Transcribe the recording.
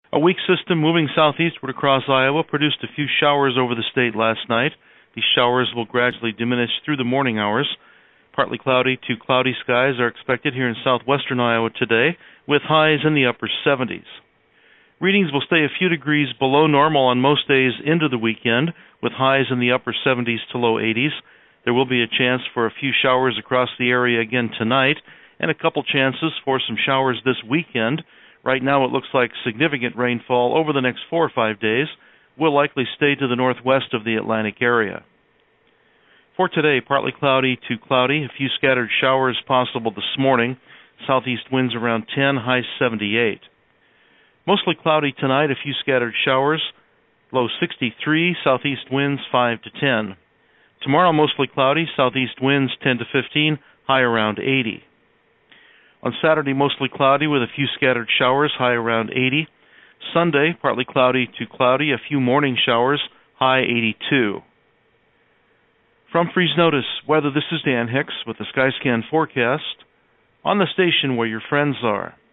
A weak system moving southeastward across Iowa produced a few showers over the state last night. These showers will gradually diminish through the morning hours. Partly cloudy to cloudy skies are expected here in southwestern Iowa today, with highs in the upper 70s. Readings will stay a few degrees below normal on most days into the weekend, with highs in the upper 70s to low 80s. There will be a chance for a few showers across the area again tonight, and a couple chances for some showers this weekend. Right now it looks like significant rainfall over the next 4 or 5 days will likely stay to the northwest of the Atlantic area. For today, partly cloudy to cloudy, a few scattered showers possible this morning. Southeast winds around 10, highs 78. Mostly cloudy tonight, a few scattered showers, low 63, southeast winds 5 to 10. Tomorrow mostly cloudy, southeast winds 10 to 15, high around 80. On Saturday, mostly cloudy with a few scattered showers, high around 80. Sunday, partly cloudy to cloudy, a few morning showers, high 82. From Freeze Notice Weather, this is Dan Hicks with the Skyscan forecast on the station where your friends are.